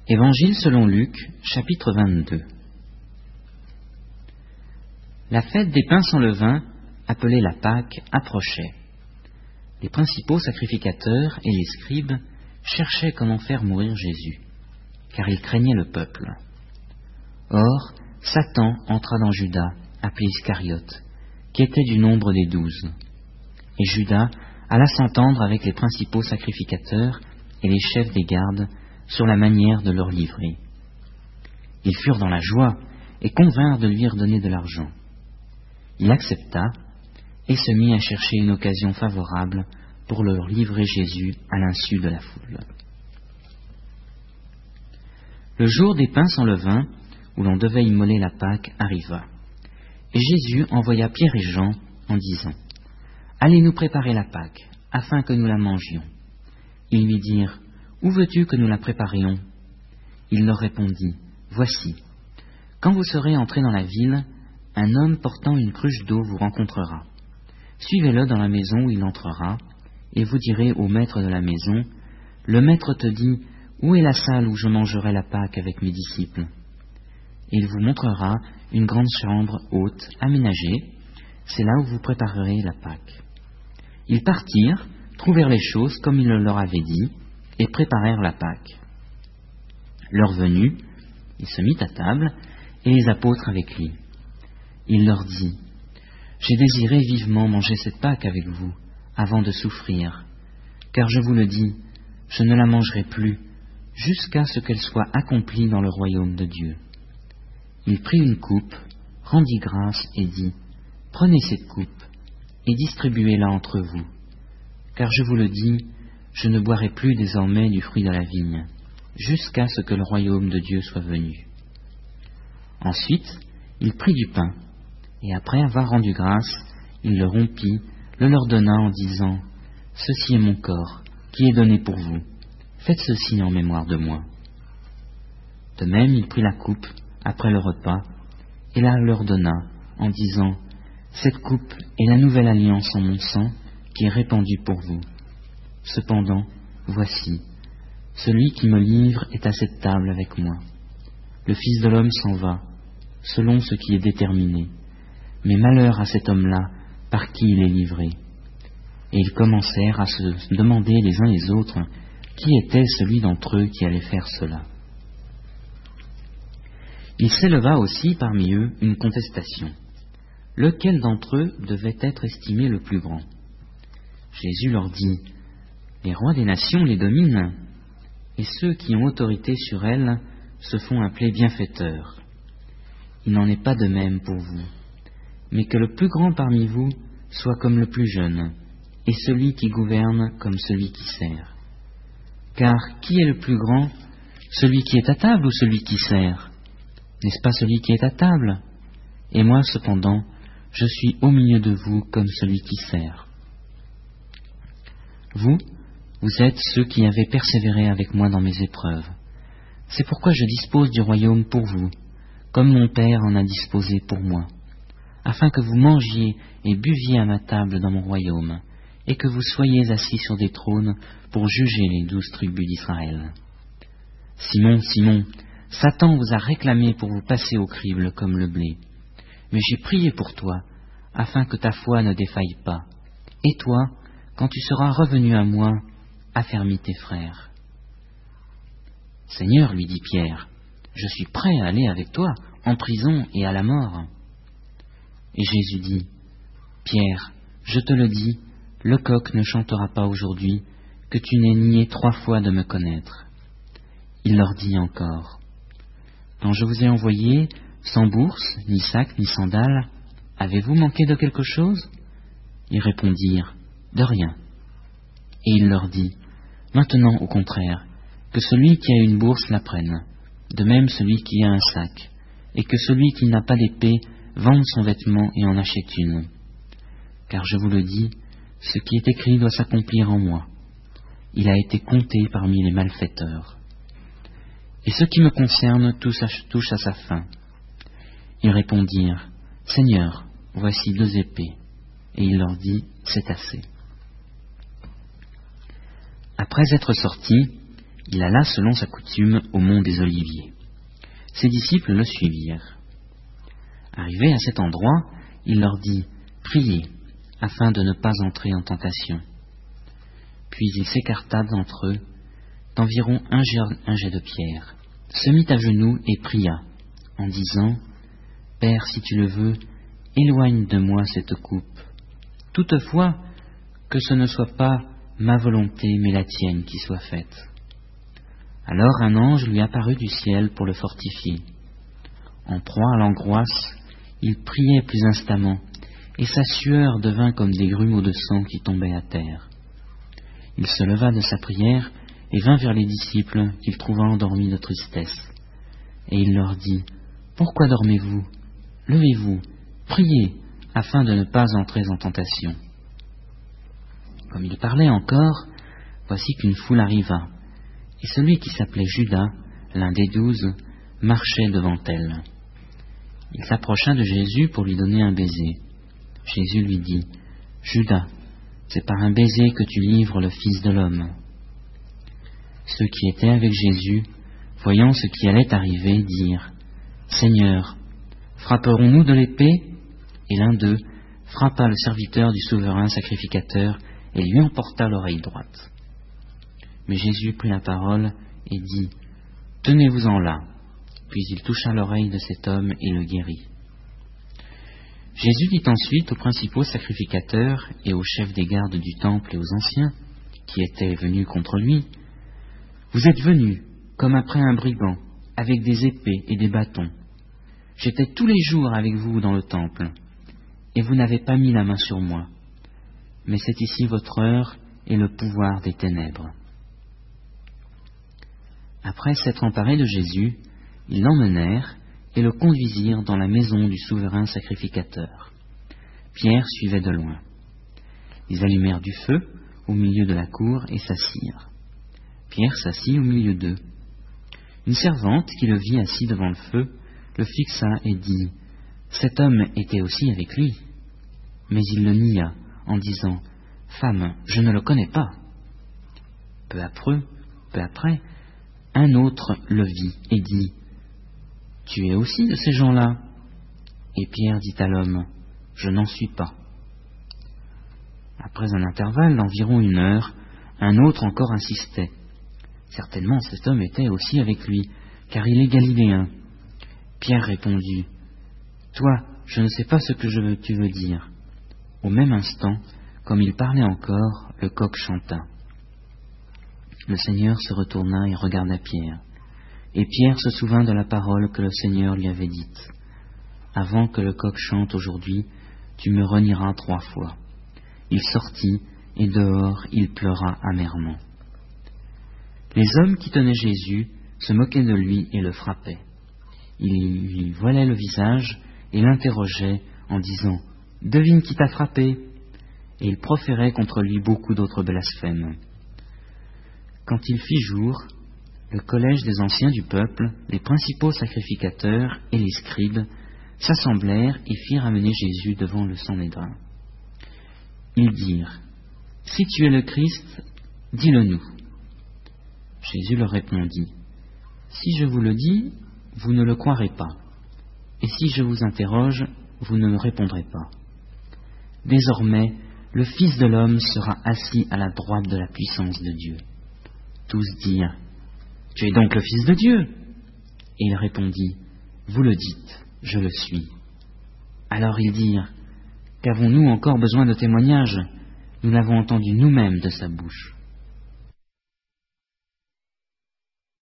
Évangile selon Luc, chapitre 22. La fête des pains sans levain, appelée la Pâque, approchait. Les principaux sacrificateurs et les scribes cherchaient comment faire mourir Jésus, car ils craignaient le peuple. Or, Satan entra dans Judas, appelé Iscariote, qui était du nombre des 12. Et Judas alla s'entendre avec les principaux sacrificateurs et les chefs des gardes sur la manière de leur livrer. Ils furent dans la joie et convinrent de lui redonner de l'argent. Il accepta et se mit à chercher une occasion favorable pour leur livrer Jésus à l'insu de la foule. Le jour des pains sans levain, où l'on devait immoler la Pâque, arriva. Et Jésus envoya Pierre et Jean en disant : « Allez nous préparer la Pâque, afin que nous la mangions. » Ils lui dirent : « Où veux-tu que nous la préparions ?» Il leur répondit : « Voici, quand vous serez entrés dans la ville, un homme portant une cruche d'eau vous rencontrera. Suivez-le dans la maison où il entrera, et vous direz au maître de la maison : Le maître te dit : Où est la salle où je mangerai la Pâque avec mes disciples ? Et il vous montrera une grande chambre haute, aménagée. C'est là où vous préparerez la Pâque. Ils partirent, trouvèrent les choses comme il leur avait dit, et préparèrent la Pâque. Leur venue, il se mit à table, et les apôtres avec lui. Il leur dit : « J'ai désiré vivement manger cette Pâque avec vous, avant de souffrir, car je vous le dis, je ne la mangerai plus, jusqu'à ce qu'elle soit accomplie dans le royaume de Dieu. » Il prit une coupe, rendit grâce et dit : « Prenez cette coupe, et distribuez-la entre vous, car je vous le dis, je ne boirai plus désormais du fruit de la vigne, jusqu'à ce que le royaume de Dieu soit venu. » Ensuite, il prit du pain, et après avoir rendu grâce, il le rompit, le leur donna en disant : « Ceci est mon corps, qui est donné pour vous. Faites ceci en mémoire de moi. » De même, il prit la coupe, après le repas, et la leur donna, en disant : « Cette coupe est la nouvelle alliance en mon sang, qui est répandue pour vous. Cependant, voici, celui qui me livre est à cette table avec moi. Le Fils de l'homme s'en va, selon ce qui est déterminé, mais malheur à cet homme-là, par qui il est livré. » Et ils commencèrent à se demander les uns les autres qui était celui d'entre eux qui allait faire cela. Il s'éleva aussi parmi eux une contestation. Lequel d'entre eux devait être estimé le plus grand ? Jésus leur dit : « Les rois des nations les dominent, et ceux qui ont autorité sur elles se font appeler bienfaiteurs. Il n'en est pas de même pour vous, mais que le plus grand parmi vous soit comme le plus jeune, et celui qui gouverne comme celui qui sert. Car qui est le plus grand, celui qui est à table ou celui qui sert ? N'est-ce pas celui qui est à table ? Et moi, cependant, je suis au milieu de vous comme celui qui sert. Vous êtes ceux qui avez persévéré avec moi dans mes épreuves. C'est pourquoi je dispose du royaume pour vous, comme mon Père en a disposé pour moi, afin que vous mangiez et buviez à ma table dans mon royaume, et que vous soyez assis sur des trônes pour juger les 12 tribus d'Israël. Simon, Simon, Satan vous a réclamé pour vous passer au crible comme le blé. Mais j'ai prié pour toi, afin que ta foi ne défaille pas. Et toi, quand tu seras revenu à moi, affermis tes frères. Seigneur, lui dit Pierre, je suis prêt à aller avec toi, en prison et à la mort. Et Jésus dit : Pierre, je te le dis, le coq ne chantera pas aujourd'hui, que tu n'aies nié 3 fois de me connaître. Il leur dit encore : Quand je vous ai envoyé, sans bourse, ni sac, ni sandales, avez-vous manqué de quelque chose ? Ils répondirent : De rien. Et il leur dit : Maintenant, au contraire, que celui qui a une bourse la prenne, de même celui qui a un sac, et que celui qui n'a pas d'épée vende son vêtement et en achète une. Car je vous le dis, ce qui est écrit doit s'accomplir en moi. Il a été compté parmi les malfaiteurs. Et ce qui me concerne touche à sa fin. Ils répondirent : Seigneur, voici 2 épées. Et il leur dit : C'est assez. Après être sortis, il alla selon sa coutume au mont des Oliviers. Ses disciples le suivirent. Arrivé à cet endroit, il leur dit « Priez, afin de ne pas entrer en tentation. » Puis il s'écarta d'entre eux, d'environ un jet de pierre, se mit à genoux et pria, en disant « Père, si tu le veux, éloigne de moi cette coupe. Toutefois, que ce ne soit pas ma volonté, mais la tienne qui soit faite. » Alors un ange lui apparut du ciel pour le fortifier. En proie à l'angoisse, il priait plus instamment, et sa sueur devint comme des grumeaux de sang qui tombaient à terre. Il se leva de sa prière et vint vers les disciples qu'il trouva endormis de tristesse. Et il leur dit « Pourquoi dormez-vous? Levez-vous, priez, afin de ne pas entrer en tentation. » Comme il parlait encore, voici qu'une foule arriva, et celui qui s'appelait Judas, l'un des 12, marchait devant elle. Il s'approcha de Jésus pour lui donner un baiser. Jésus lui dit « Judas, c'est par un baiser que tu livres le Fils de l'homme. » Ceux qui étaient avec Jésus, voyant ce qui allait arriver, dirent « Seigneur, frapperons-nous de l'épée ?» Et l'un d'eux frappa le serviteur du souverain sacrificateur et lui emporta l'oreille droite. Mais Jésus prit la parole et dit « Tenez-vous-en là !» Puis il toucha l'oreille de cet homme et le guérit. Jésus dit ensuite aux principaux sacrificateurs et aux chefs des gardes du temple et aux anciens, qui étaient venus contre lui, « Vous êtes venus, comme après un brigand, avec des épées et des bâtons. J'étais tous les jours avec vous dans le temple, et vous n'avez pas mis la main sur moi. Mais c'est ici votre heure et le pouvoir des ténèbres. » Après s'être emparés de Jésus, ils l'emmenèrent et le conduisirent dans la maison du souverain sacrificateur. Pierre suivait de loin. Ils allumèrent du feu au milieu de la cour et s'assirent. Pierre s'assit au milieu d'eux. Une servante qui le vit assis devant le feu le fixa et dit « Cet homme était aussi avec lui. » Mais il le nia en disant « Femme, je ne le connais pas. » Peu après, un autre le vit et dit « Tu es aussi de ces gens-là » Et Pierre dit à l'homme « Je n'en suis pas. » Après un intervalle d'environ 1 heure, un autre encore insistait. Certainement cet homme était aussi avec lui, car il est galiléen. Pierre répondit « Toi, je ne sais pas ce que tu veux dire. » Au même instant, comme il parlait encore, le coq chanta. Le Seigneur se retourna et regarda Pierre. Et Pierre se souvint de la parole que le Seigneur lui avait dite. « Avant que le coq chante aujourd'hui, tu me renieras 3 fois. » Il sortit, et dehors il pleura amèrement. Les hommes qui tenaient Jésus se moquaient de lui et le frappaient. Ils lui voilaient le visage et l'interrogeaient en disant « Devine qui t'a frappé ?» Et ils proféraient contre lui beaucoup d'autres blasphèmes. Quand il fit jour, le collège des anciens du peuple, les principaux sacrificateurs et les scribes s'assemblèrent et firent amener Jésus devant le Sanhédrin. Ils dirent « Si tu es le Christ, dis-le-nous. » Jésus leur répondit « Si je vous le dis, vous ne le croirez pas. Et si je vous interroge, vous ne me répondrez pas. Désormais, le Fils de l'homme sera assis à la droite de la puissance de Dieu. » Tous dirent « Tu es donc le Fils de Dieu ?» Et il répondit « Vous le dites, je le suis. » Alors ils dirent « Qu'avons-nous encore besoin de témoignages? Nous l'avons entendu nous-mêmes de sa bouche. »